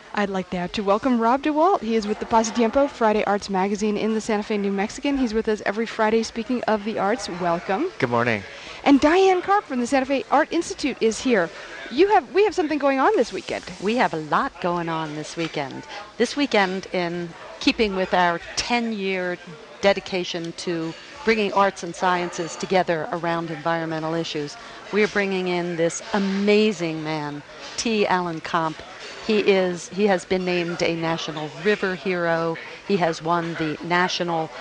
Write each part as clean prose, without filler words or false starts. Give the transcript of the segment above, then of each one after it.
I'd like now to welcome Rob DeWalt. He is with the Pasatiempo, Friday Arts Magazine in the Santa Fe New Mexican. He's with us every Friday speaking of the arts. Welcome. Good morning. And Diane Karp from the Santa Fe Art Institute is here. We have something going on this weekend. We have a lot going on this weekend. This weekend, in keeping with our 10-year dedication to bringing arts and sciences together around environmental issues, we are bringing in this amazing man, T. Alan Comp. He has been named a National River Hero. He has won the National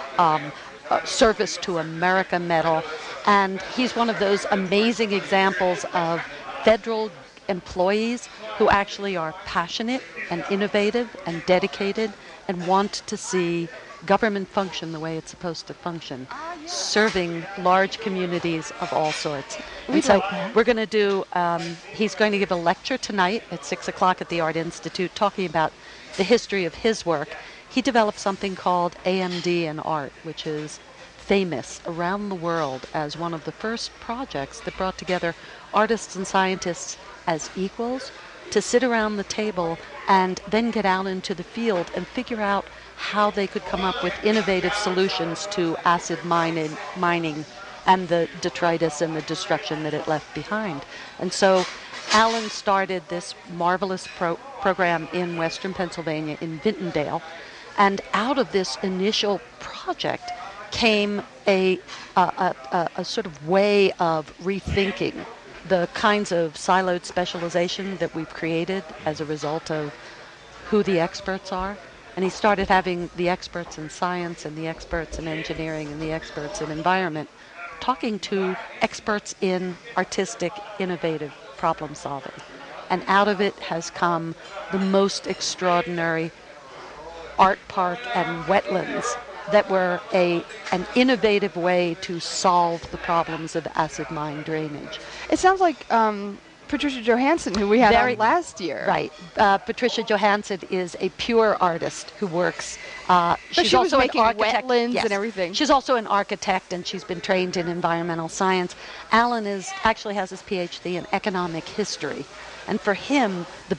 Service to America Medal. And he's one of those amazing examples of federal employees who actually are passionate and innovative and dedicated and want to see government function the way it's supposed to function, serving large communities of all sorts. And so we're going to do, he's going to give a lecture tonight at 6 o'clock at the Art Institute talking about the history of his work. He developed something called AMD in Art, which is famous around the world as one of the first projects that brought together artists and scientists as equals to sit around the table and then get out into the field and figure out how they could come up with innovative solutions to acid mining and the detritus and the destruction that it left behind. And so Alan started this marvelous program in western Pennsylvania in Vintondale, and out of this initial project came a sort of way of rethinking the kinds of siloed specialization that we've created as a result of who the experts are. And he started having the experts in science and the experts in engineering and the experts in environment talking to experts in artistic, innovative problem solving. And out of it has come the most extraordinary art park and wetlands that were an innovative way to solve the problems of acid mine drainage. It sounds like Patricia Johansson, who we had on last year. Right. Patricia Johansson is a pure artist who works. She's also making wetlands and everything. She's also an architect, and she's been trained in environmental science. Alan actually has his PhD in economic history, and for him, the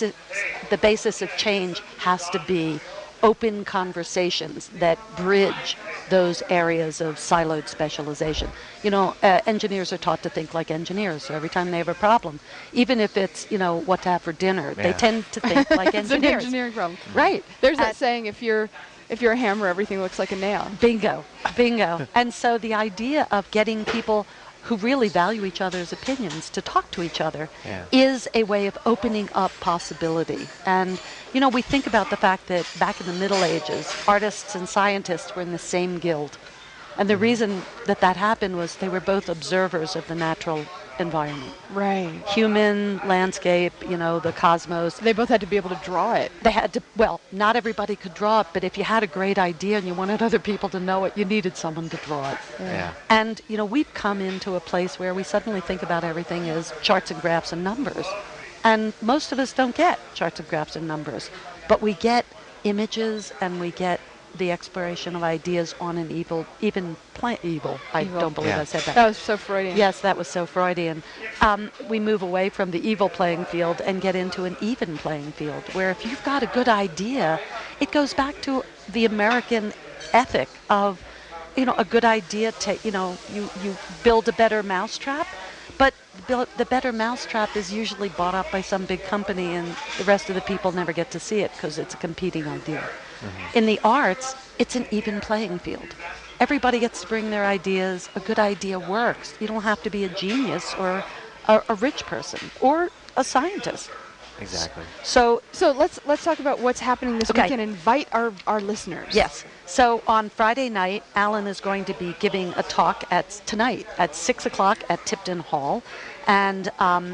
basis of change has to be open conversations that bridge those areas of siloed specialization. You know, engineers are taught to think like engineers, so every time they have a problem, even if it's, what to have for dinner, they tend to think like engineers. It's an engineering problem. Right. There's that saying, if you're a hammer, everything looks like a nail. Bingo. And so the idea of getting people who really value each other's opinions to talk to each other is a way of opening up possibility. And, we think about the fact that back in the Middle Ages, artists and scientists were in the same guild. And the reason that happened was they were both observers of the natural environment. Right. Human, landscape, the cosmos. They both had to be able to draw it. They had to, not everybody could draw it, but if you had a great idea and you wanted other people to know it, you needed someone to draw it. Yeah. And, we've come into a place where we suddenly think about everything as charts and graphs and numbers. And most of us don't get charts and graphs and numbers, but we get images and we get the exploration of ideas on an even plant evil. I don't believe I said that. That was so Freudian. Yes, that was so Freudian. We move away from the evil playing field and get into an even playing field, where if you've got a good idea, it goes back to the American ethic of, a good idea to, you build a better mousetrap, but the better mousetrap is usually bought up by some big company and the rest of the people never get to see it because it's a competing idea. Mm-hmm. In the arts, it's an even playing field. Everybody gets to bring their ideas. A good idea works. You don't have to be a genius or a rich person or a scientist. Exactly. So let's talk about what's happening this weekend. Invite our listeners. Yes. So on Friday night, Alan is going to be giving a talk tonight at 6 o'clock at Tipton Hall. And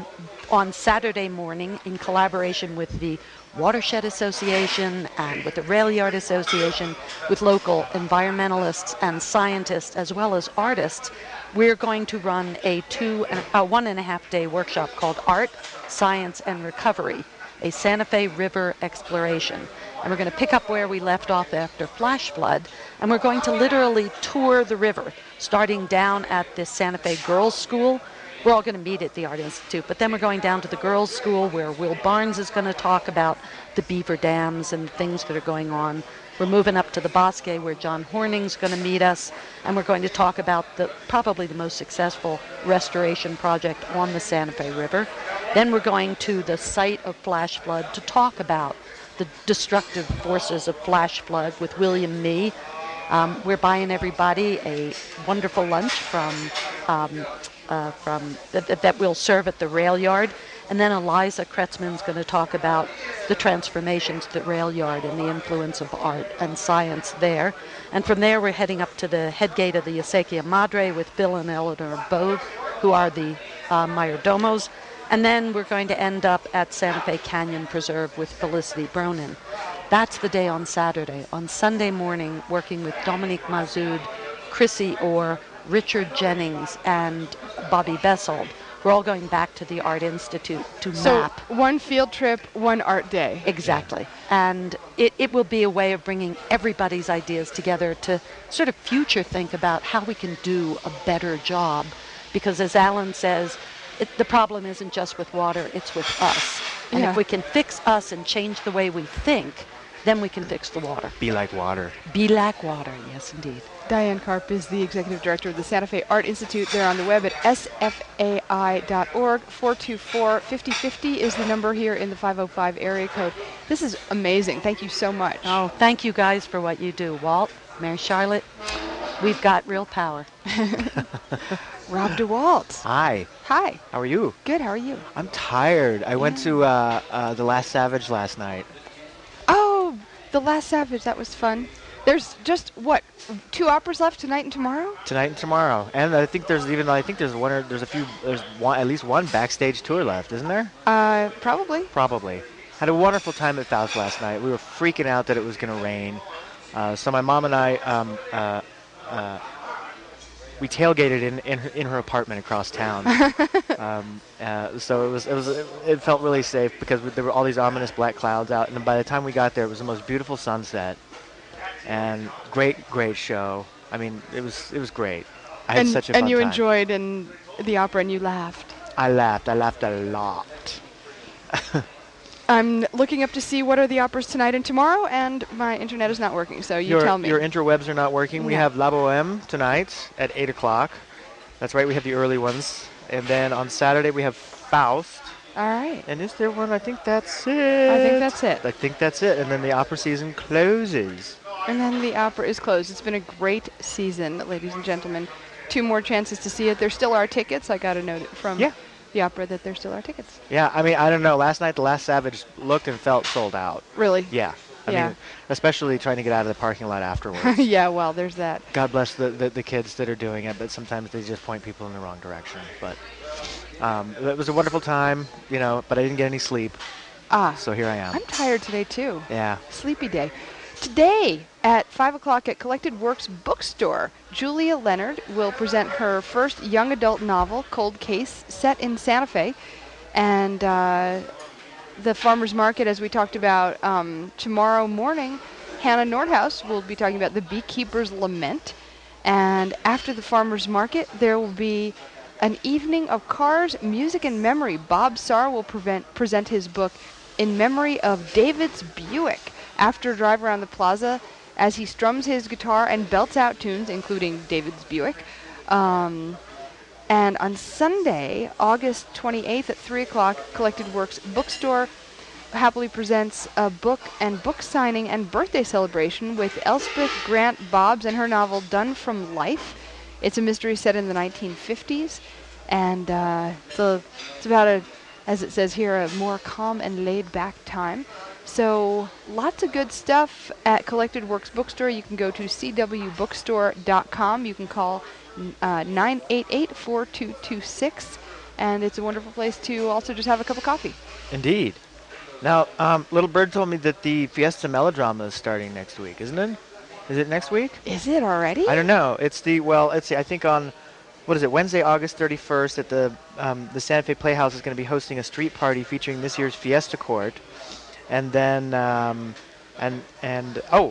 on Saturday morning, in collaboration with the Watershed Association and with the Rail Yard Association, with local environmentalists and scientists as well as artists, we're going to run a 1.5 day workshop called Art, Science, and Recovery, a Santa Fe River exploration. And we're going to pick up where we left off after flash flood, and we're going to literally tour the river, starting down at the Santa Fe Girls' School we're all going to meet at the Art Institute, but then we're going down to the girls' school where Will Barnes is going to talk about the beaver dams and things that are going on. We're moving up to the Bosque where John Horning's going to meet us, and we're going to talk about probably the most successful restoration project on the Santa Fe River. Then we're going to the site of flash flood to talk about the destructive forces of flash flood with William Mee. We're buying everybody a wonderful lunch that we'll serve at the rail yard. And then Eliza Kretzmann's going to talk about the transformations at the rail yard and the influence of art and science there. And from there, we're heading up to the head gate of the Acequia Madre with Bill and Eleanor Bode, who are the mayordomos. And then we're going to end up at Santa Fe Canyon Preserve with Felicity Bronin. That's the day on Saturday. On Sunday morning, working with Dominique Mazoud, Chrissy Orr, Richard Jennings, and Bobby Bessold. We're all going back to the Art Institute to map. So one field trip, one art day. Exactly. And it will be a way of bringing everybody's ideas together to sort of future think about how we can do a better job. Because as Alan says, the problem isn't just with water, it's with us. And if we can fix us and change the way we think, then we can fix the water. Be like water. Be like water, yes indeed. Diane Karp is the executive director of the Santa Fe Art Institute. They're on the web at sfai.org. 424-5050 is the number here in the 505 area code. This is amazing. Thank you so much. Oh, thank you guys for what you do. Walt, Mary Charlotte, we've got real power. Rob DeWalt. Hi. Hi. How are you? Good. How are you? I'm tired. I went to The Last Savage last night. Oh, The Last Savage. That was fun. There's just, 2 operas left tonight and tomorrow? Tonight and tomorrow. And I think there's at least one backstage tour left, isn't there? Probably. Probably. Had a wonderful time at Faust last night. We were freaking out that it was going to rain. So my mom and I, we tailgated in her apartment across town. So it felt really safe because there were all these ominous black clouds out. And by the time we got there, it was the most beautiful sunset. And great show. I mean, it was great. I had such a fun time. And you enjoyed the opera and you laughed. I laughed a lot. I'm looking up to see what are the operas tonight and tomorrow, and my internet is not working, so you tell me. Your interwebs are not working. We have La Bohème tonight at 8 o'clock. That's right, we have the early ones. And then on Saturday we have Faust. All right. And is there one? I think that's it. I think that's it. And then the opera season closes. And then the opera is closed. It's been a great season, ladies and gentlemen. 2 more chances to see it. There still are tickets. I got a note from the opera that there still are tickets. Yeah, I mean, I don't know. Last night, The Last Savage looked and felt sold out. Really? Yeah. I mean, especially trying to get out of the parking lot afterwards. Yeah, well, there's that. God bless the kids that are doing it, but sometimes they just point people in the wrong direction. But it was a wonderful time, but I didn't get any sleep. So here I am. I'm tired today, too. Yeah. Sleepy day. Today at 5 o'clock at Collected Works Bookstore, Julia Leonard will present her first young adult novel, Cold Case, set in Santa Fe. And the farmer's market, as we talked about tomorrow morning, Hannah Nordhaus will be talking about The Beekeeper's Lament. And after the farmer's market, there will be an evening of cars, music, and memory. Bob Sarr will present his book, In Memory of David's Buick, after a drive around the plaza as he strums his guitar and belts out tunes, including David's Buick. And on Sunday, August 28th at 3 o'clock, Collected Works Bookstore happily presents a book and book signing and birthday celebration with Elspeth Grant Bobbs and her novel Done from Life. It's a mystery set in the 1950s, and it's about as it says here, a more calm and laid-back time. So lots of good stuff at Collected Works Bookstore. You can go to cwbookstore.com. You can call 988-4226, and it's a wonderful place to also just have a cup of coffee. Indeed. Now, Little Bird told me that the Fiesta Melodrama is starting next week, isn't it? Is it next week? Is it already? I don't know. I think on, Wednesday, August 31st at the Santa Fe Playhouse is going to be hosting a street party featuring this year's Fiesta Court. And then,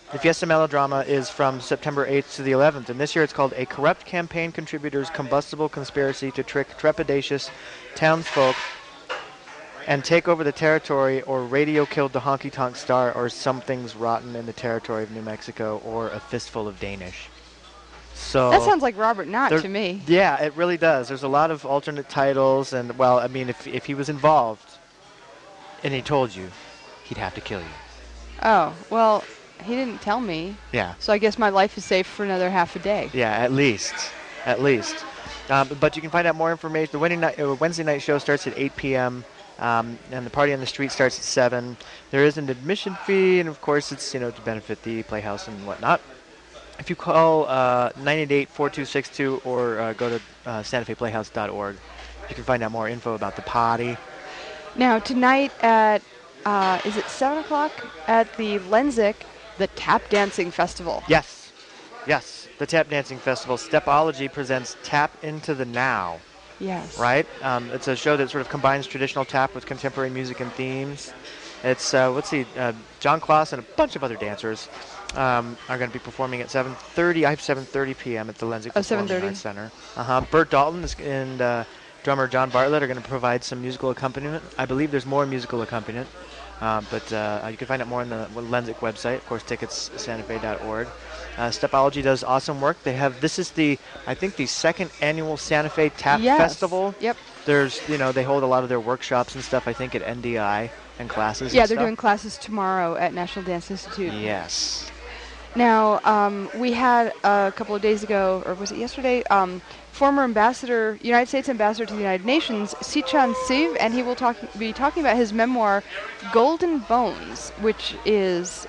The Fiesta Melodrama is from September 8th to the 11th, and this year it's called A Corrupt Campaign Contributor's Combustible Conspiracy to Trick Trepidatious Townsfolk and Take Over the Territory, or Radio Killed the Honky Tonk Star, or Something's Rotten in the Territory of New Mexico, or A Fistful of Danish. So That sounds like Robert Knott to me. Yeah, it really does. There's a lot of alternate titles, and, well, I mean, if he was involved and he told you, he'd have to kill you. Oh, well, he didn't tell me. Yeah. So I guess my life is safe for another half a day. Yeah, at least. But you can find out more information. The Wednesday night show starts at 8 p.m., and the party on the street starts at 7. There is an admission fee, and of course it's, to benefit the Playhouse and whatnot. If you call 988-4262 or go to SantaFePlayhouse.org, you can find out more info about the party. Now, tonight at, is it 7 o'clock? At the Lensic, the Tap Dancing Festival. Yes, the Tap Dancing Festival. Stepology presents Tap Into the Now. Yes. Right? It's a show that sort of combines traditional tap with contemporary music and themes. It's, John Kloss and a bunch of other dancers are going to be performing at 7:30. I have 7:30 p.m. at the Lensic Performing Arts Center. Bert Dalton and drummer John Bartlett are going to provide some musical accompaniment. I believe there's more musical accompaniment, but you can find out more on the Lensic website. Of course, tickets, santafe.org. Stepology does awesome work. This is the second annual Santa Fe Tap Festival. Yep. There's, they hold a lot of their workshops and stuff, I think, at NDI and classes. Yeah, and they're stuff. doing classes tomorrow at National Dance Institute. Yes. Now, we had a couple of days ago, or was it yesterday, former United States Ambassador to the United Nations, Sichan Siv, and he will be talking about his memoir, Golden Bones, which is,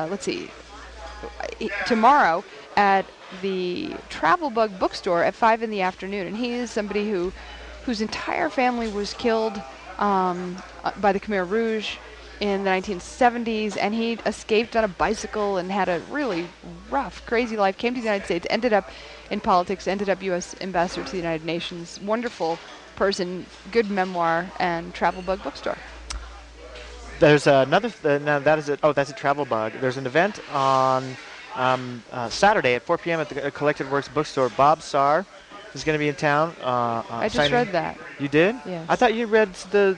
tomorrow at the Travel Bug Bookstore at 5 in the afternoon. And he is somebody whose entire family was killed by the Khmer Rouge in the 1970s, and he escaped on a bicycle and had a really rough, crazy life, came to the United States, ended up in politics, ended up U.S. Ambassador to the United Nations. Wonderful person, good memoir, and Travel Bug Bookstore. There's another, now that is it. Oh, that's a Travel Bug. There's an event on Saturday at 4 p.m. at the Collected Works Bookstore. Bob Sarr is going to be in town. I just read that. You did? Yes. I thought you read the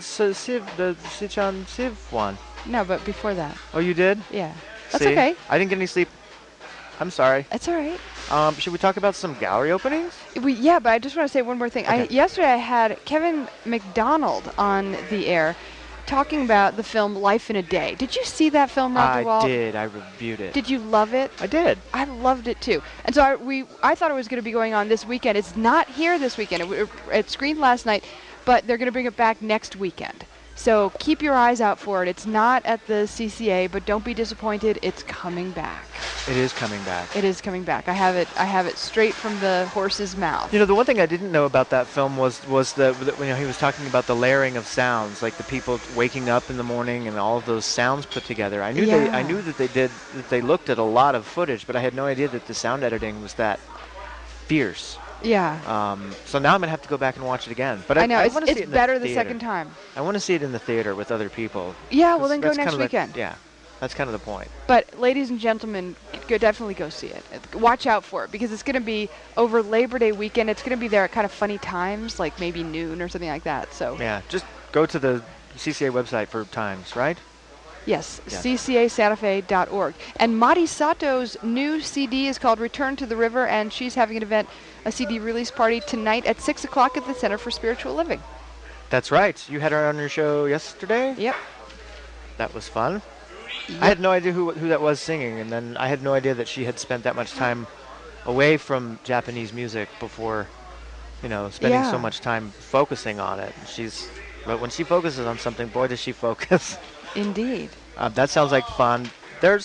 Sichan Siv one. No, but before that. Oh, you did? Yeah. That's See? okay. I didn't get any sleep. I'm sorry. That's all right. Should we talk about some gallery openings? Yeah, but I just want to say one more thing. Okay. Yesterday I had Kevin McDonald on the air talking about the film Life in a Day. Did you see that film, Roger Walt? I did. I reviewed it. Did you love it? I did. I loved it too. And so I thought it was going to be going on this weekend. It's not here this weekend. It screened last night, but they're going to bring it back next weekend. So keep your eyes out for it. It's not at the CCA, but don't be disappointed. It's coming back. It is coming back. It is coming back. I have it straight from the horse's mouth. The one thing I didn't know about that film was that he was talking about the layering of sounds, like the people waking up in the morning and all of those sounds put together. I knew that they looked at a lot of footage, but I had no idea that the sound editing was that fierce. Yeah. So now I'm gonna have to go back and watch it again. But I know I want to see it it's in better the the second time. I want to see it in the theater with other people. Yeah, well then go That's next kind of weekend. Yeah, that's kind of the point. But ladies and gentlemen, definitely go see it. Watch out for it because it's going to be over Labor Day weekend. It's going to be there at kind of funny times, like maybe noon or something like that. So yeah, just go to the CCA website for times, right? Yes, ccasantafe.org. And Mari Sato's new CD is called Return to the River, and she's having an event, a CD release party tonight at 6 o'clock at the Center for Spiritual Living. That's right. You had her on your show yesterday? Yep. That was fun. Yep. I had no idea who that was singing, and then I had no idea that she had spent that much time away from Japanese music before, spending so much time focusing on it. But when she focuses on something, boy, does she focus. Indeed. That sounds like fun. There's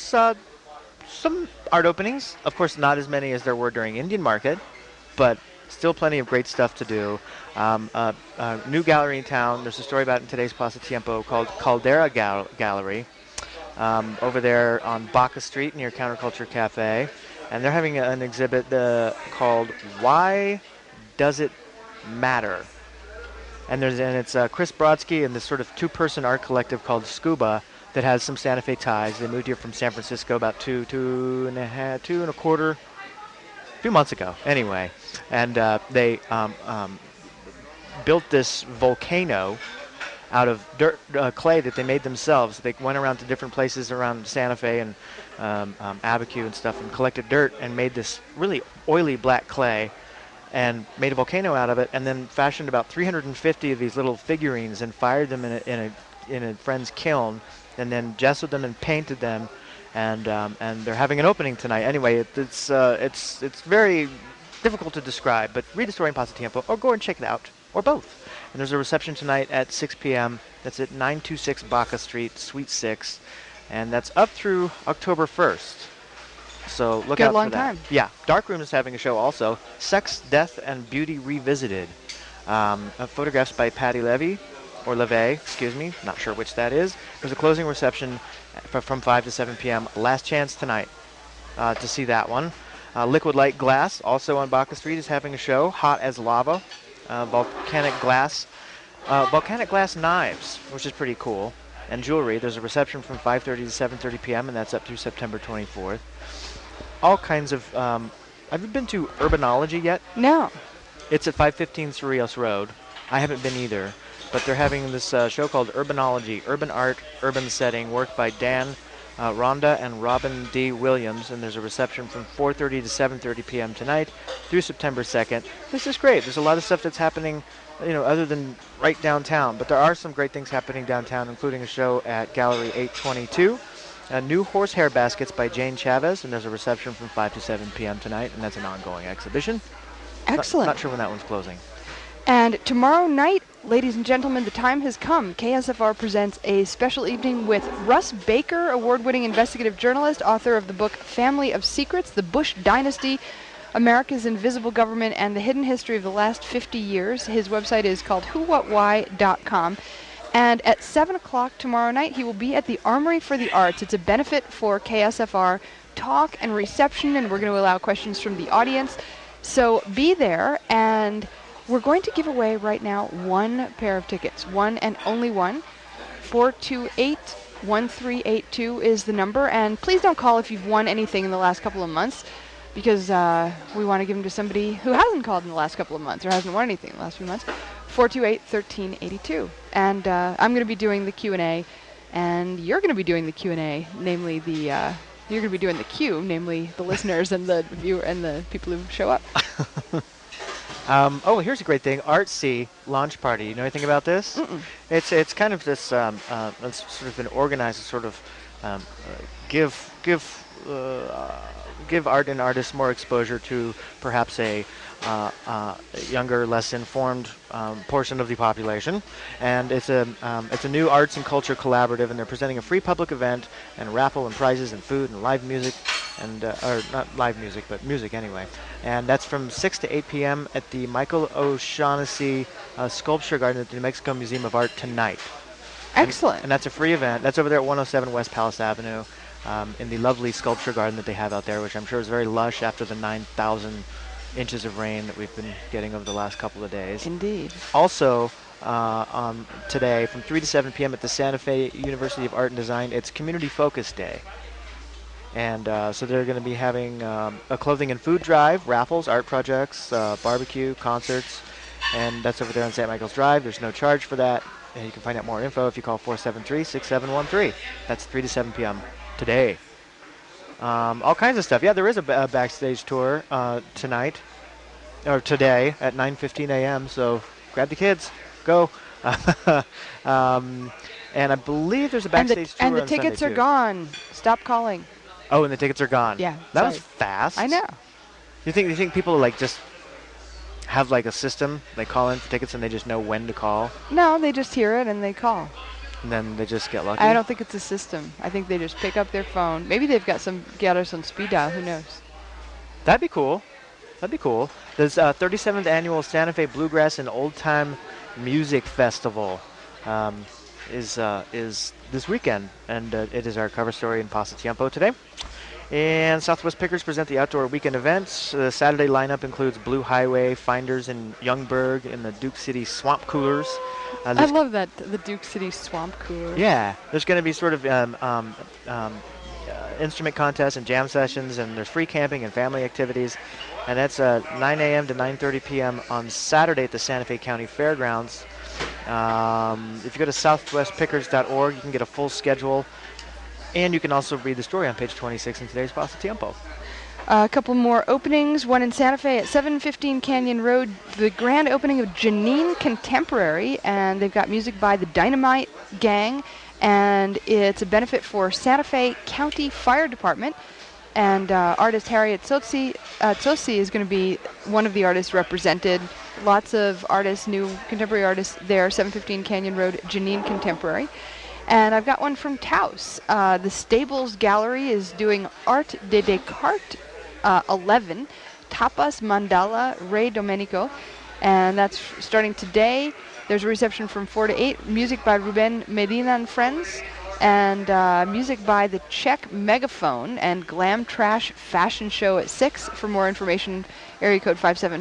some art openings. Of course, not as many as there were during Indian Market, but still plenty of great stuff to do. New gallery in town. There's a story about it in today's Plaza Tiempo called Caldera Gallery over there on Baca Street near Counterculture Cafe. And they're having an exhibit called Why Does It Matter? And it's Chris Brodsky and this sort of two-person art collective called Scuba that has some Santa Fe ties. They moved here from San Francisco about two and a quarter, a few months ago. Anyway, and they built this volcano out of dirt, clay that they made themselves. They went around to different places around Santa Fe and Abiquiu and stuff and collected dirt and made this really oily black clay and made a volcano out of it, and then fashioned about 350 of these little figurines and fired them in a friend's kiln, and then gessoed them and painted them, and they're having an opening tonight. Anyway, it's very difficult to describe, but read the story in Pasatiempo or go and check it out, or both. And there's a reception tonight at 6 p.m. That's at 926 Baca Street, Suite 6. And that's up through October 1st. So look Good out long for that. time. Yeah. Darkroom is having a show also. Sex, Death, and Beauty Revisited. Photographs by Patty Levy, or Levay, excuse me. Not sure which that is. There's a closing reception from 5 to 7 p.m. Last chance tonight to see that one. Liquid Light Glass, also on Baca Street, is having a show. Hot as Lava. Volcanic glass knives, which is pretty cool, and jewelry. There's a reception from 5:30 to 7:30 p.m. and that's up through September 24th. All kinds of. Have you been to Urbanology yet? No. It's at 515 Cerrillos Road. I haven't been either, but they're having this show called Urbanology, Urban Art, Urban Setting, work by Dan Rhonda and Robin D. Williams, and there's a reception from 4:30 to 7:30 p.m. tonight through September 2nd. This is great. There's a lot of stuff that's happening, other than right downtown, but there are some great things happening downtown, including a show at Gallery 822, New Horsehair Baskets by Jane Chavez, and there's a reception from 5 to 7 p.m. tonight, and that's an ongoing exhibition. Excellent. Not sure when that one's closing. And tomorrow night, ladies and gentlemen, the time has come. KSFR presents a special evening with Russ Baker, award-winning investigative journalist, author of the book Family of Secrets, The Bush Dynasty, America's Invisible Government, and the Hidden History of the Last 50 Years. His website is called whowhatwhy.com. And at 7 o'clock tomorrow night, he will be at the Armory for the Arts. It's a benefit for KSFR talk and reception, and we're going to allow questions from the audience. So be there, and we're going to give away right now one pair of tickets, one and only one. 428-1382 is the number, and please don't call if you've won anything in the last couple of months, because we want to give them to somebody who hasn't called in the last couple of months or hasn't won anything in the last few months. 428-1382. And I'm going to be doing the Q&A, and you're going to be doing the Q&A, namely the you're going to be doing the Q, namely the listeners and the viewer and the people who show up. Here's a great thing. Artsy launch party. You know anything about this? Mm-mm. It's kind of this. It's sort of been organized to sort of give art and artists more exposure to perhaps a younger, less informed portion of the population. And it's a new arts and culture collaborative, and they're presenting a free public event and raffle and prizes and food and live music, and or not live music, but music anyway. And that's from 6 to 8 p.m. at the Michael O'Shaughnessy Sculpture Garden at the New Mexico Museum of Art tonight. Excellent. And that's a free event. That's over there at 107 West Palace Avenue in the lovely sculpture garden that they have out there, which I'm sure is very lush after the 9,000 inches of rain that we've been getting over the last couple of days. Indeed. Also, today from 3 to 7 p.m. at the Santa Fe University of Art and Design, it's Community Focus Day. And so they're going to be having a clothing and food drive, raffles, art projects, barbecue, concerts, and that's over there on St. Michael's Drive. There's no charge for that. And you can find out more info if you call 473-6713. That's 3 to 7 p.m. today. All kinds of stuff. Yeah, there is a backstage tour tonight, or today at 9:15 a.m., so grab the kids. Go. And I believe there's a backstage tour and the on tickets Sunday are too. gone. Stop calling. Oh, and the tickets are gone. Yeah, That was sorry. fast. I know. You think people like just have like a system? They call in for tickets and they just know when to call, No, they just hear it and they call. and then they just get lucky? I don't think it's a system. I think they just pick up their phone. Maybe they've got us on speed dial. Who knows? That'd be cool. That'd be cool. There's 37th annual Santa Fe Bluegrass and Old Time Music Festival is this weekend, and it is our cover story in Pasatiempo today. And Southwest Pickers present the outdoor weekend events. The Saturday lineup includes Blue Highway, Finders in Youngberg, and the Duke City Swamp Coolers. I there's- love that, the Duke City Swamp Cooler. Yeah, there's going to be sort of instrument contests and jam sessions, and there's free camping and family activities. And that's 9 a.m. to 9:30 p.m. on Saturday at the Santa Fe County Fairgrounds. If you go to southwestpickers.org, you can get a full schedule, and you can also read the story on page 26 in today's Pasatiempo. A couple more openings. One in Santa Fe at 715 Canyon Road, the grand opening of Janine Contemporary, and they've got music by the Dynamite Gang, and it's a benefit for Santa Fe County Fire Department. And artist Harriet Tsotsi is going to be one of the artists represented. Lots of artists, new contemporary artists there, 715 Canyon Road, Janine Contemporary. And I've got one from Taos. The Stables Gallery is doing Art de Descartes 11, Tapas Mandala Ray Domenico, and that's starting today. There's a reception from 4 to 8, music by Ruben Medina and Friends, and music by the Czech Megaphone, and Glam Trash Fashion Show at 6. For more information, area code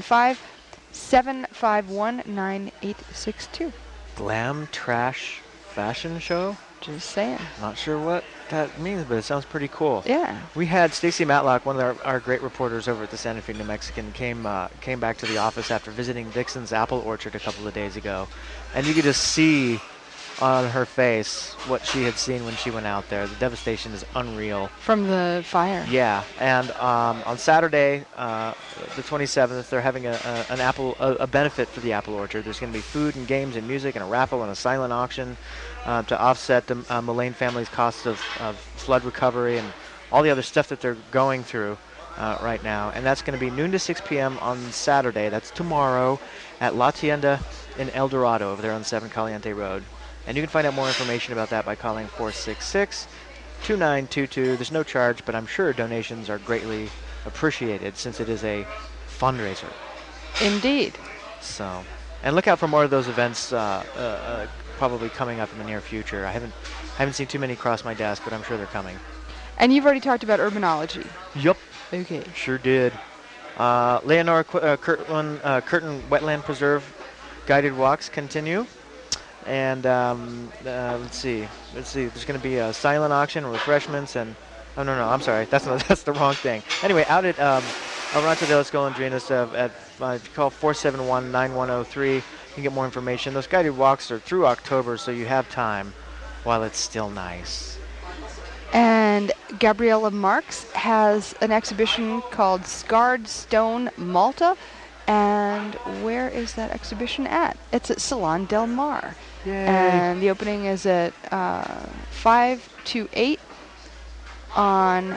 575-751-9862. Glam Trash Fashion Show? Just saying. Not sure what that means, but it sounds pretty cool. Yeah. We had Stacy Matlock, one of our great reporters over at the Santa Fe New Mexican, came back to the office after visiting Dixon's Apple Orchard a couple of days ago, and you could just see on her face what she had seen when she went out there. The devastation is unreal. From the fire. Yeah, and on Saturday, the 27th, they're having a benefit for the Apple Orchard. There's going to be food and games and music and a raffle and a silent auction to offset the Mullane family's costs of flood recovery and all the other stuff that they're going through right now. And that's going to be noon to 6 p.m. on Saturday. That's tomorrow at La Tienda in El Dorado over there on 7 Caliente Road. And you can find out more information about that by calling 466-2922. There's no charge, but I'm sure donations are greatly appreciated since it is a fundraiser. Indeed. So, and look out for more of those events probably coming up in the near future. I haven't seen too many cross my desk, but I'm sure they're coming. And you've already talked about urbanology. Yup. Okay. Sure did. Leonora Curtin Wetland Preserve guided walks continue. And let's see. There's going to be a silent auction, refreshments, and oh no, I'm sorry. That's the wrong thing. Anyway, out at Rancho de las Golondrinas if you call 471-9103, you can get more information. Those guided walks are through October, so you have time while it's still nice. And Gabriella Marks has an exhibition called Scarred Stone Malta. And where is that exhibition at? It's at Salon Del Mar. Yay. And the opening is at 5 to 8 on...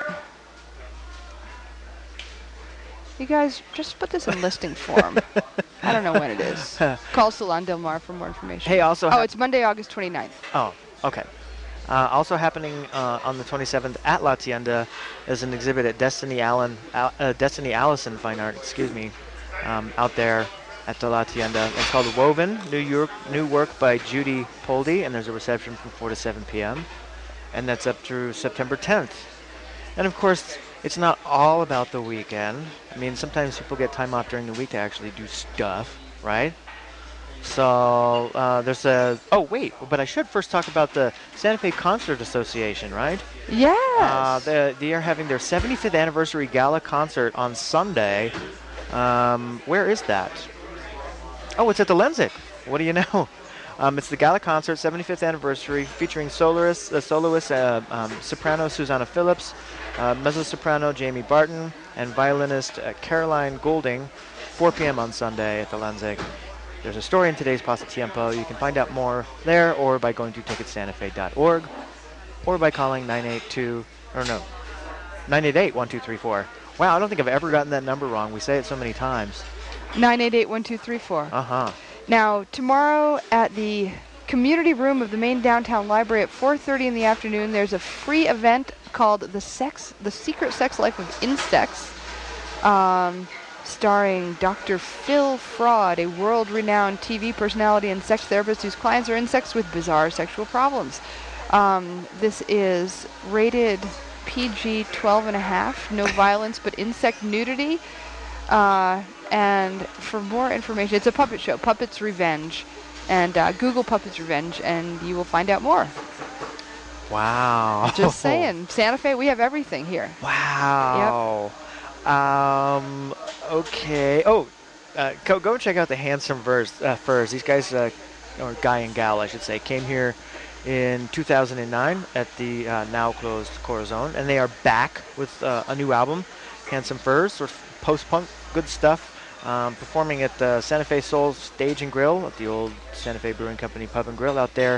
You guys, just put this in listing form. I don't know when it is. Call Salon Del Mar for more information. Hey, also... it's Monday, August 29th. Oh, okay. Also happening on the 27th at La Tienda is an exhibit at Destiny Allison Fine Art, out there at the La Tienda. It's called Woven, new work by Judy Poldy, and there's a reception from 4 to 7 p.m. And that's up through September 10th. And of course, it's not all about the weekend. I mean, sometimes people get time off during the week to actually do stuff, right? So there's but I should first talk about the Santa Fe Concert Association, right? Yes. They are having their 75th anniversary gala concert on Sunday. Where is that? Oh, it's at the Lenzik. What do you know? It's the gala concert, 75th anniversary, featuring soloist soprano Susanna Phillips, mezzo-soprano Jamie Barton, and violinist Caroline Goulding, 4 p.m. on Sunday at the Lenzik. There's a story in today's Pasatiempo. You can find out more there or by going to ticketsantafe.org or by calling 988-1234. Wow, I don't think I've ever gotten that number wrong. We say it so many times. 988-1234. Uh-huh. Now, tomorrow at the community room of the main downtown library at 4:30 in the afternoon, there's a free event called The Secret Sex Life of Insects, starring Dr. Phil Fraud, a world-renowned TV personality and sex therapist whose clients are insects with bizarre sexual problems. This is rated PG 12.5, no violence but insect nudity. And for more information, it's a puppet show, Puppet's Revenge. And Google Puppets Revenge, and you will find out more. Wow. Just saying. Santa Fe, we have everything here. Wow. Okay. Oh, go and check out the Handsome Furs. These guys, or guy and gal, I should say, came here in 2009 at the now closed Corazon, and they are back with a new album, Handsome Furs, sort of post-punk, good stuff. Performing at the Santa Fe Soul Stage and Grill at the old Santa Fe Brewing Company Pub and Grill out there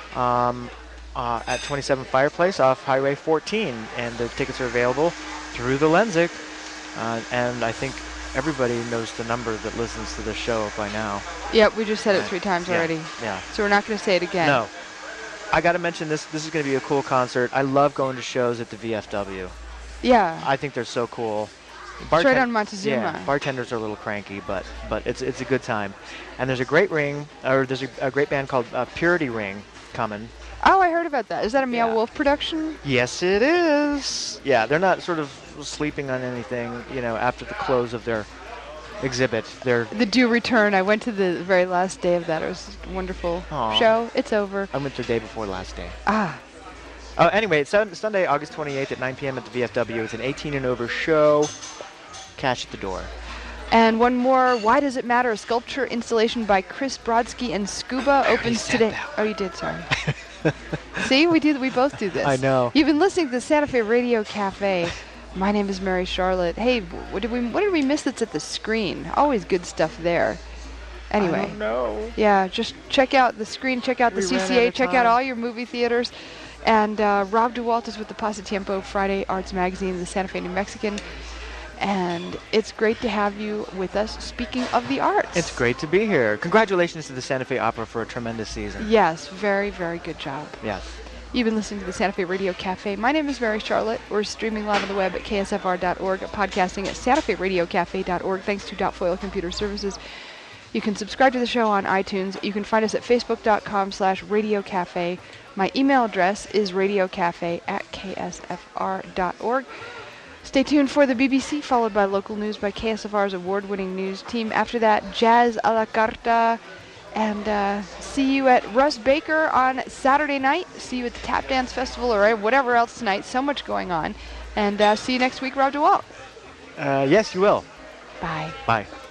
at 27 Fireplace off Highway 14. And the tickets are available through the Lensic. And I think everybody knows the number that listens to the show by now. Yep, we just said it 3 times already. Yeah. So we're not going to say it again. No. I got to mention this. This is going to be a cool concert. I love going to shows at the VFW. Yeah. I think they're so cool. It's right on Montezuma. Yeah, bartenders are a little cranky, but it's a good time. And there's a great there's a great band called Purity Ring coming. Oh, I heard about that. Is that a Meow Wolf production? Yes, it is. Yeah, they're not sort of sleeping on anything, after the close of their exhibit. The due return. I went to the very last day of that. It was a wonderful show. It's over. I went the day before last day. Anyway, it's Sunday, August 28th at 9 p.m. at the VFW. It's an 18 and over show. Cash at the door. And one more, Why Does It Matter? A sculpture installation by Chris Brodsky and Scuba opens today. Oh, you did, sorry. See, we both do this. I know. You've been listening to the Santa Fe Radio Cafe. My name is Mary Charlotte. Hey, what did we miss that's at the screen? Always good stuff there. Anyway. I don't know. Yeah, just check out the screen, check out the CCA, check out all your movie theaters. And Rob DeWalt is with the Pasatiempo Friday Arts Magazine, the Santa Fe New Mexican. And it's great to have you with us, speaking of the arts. It's great to be here. Congratulations to the Santa Fe Opera for a tremendous season. Yes, very, very good job. Yes. You've been listening to the Santa Fe Radio Cafe. My name is Mary Charlotte. We're streaming live on the web at ksfr.org, podcasting at santaferadiocafe.org, thanks to Dotfoil Computer Services. You can subscribe to the show on iTunes. You can find us at facebook.com/radiocafe. My email address is radiocafe@ksfr.org. Stay tuned for the BBC, followed by local news by KSFR's award-winning news team. After that, Jazz a la Carta. And see you at Russ Baker on Saturday night. See you at the Tap Dance Festival or whatever else tonight. So much going on. And see you next week, Rob DeWalt. Yes, you will. Bye. Bye.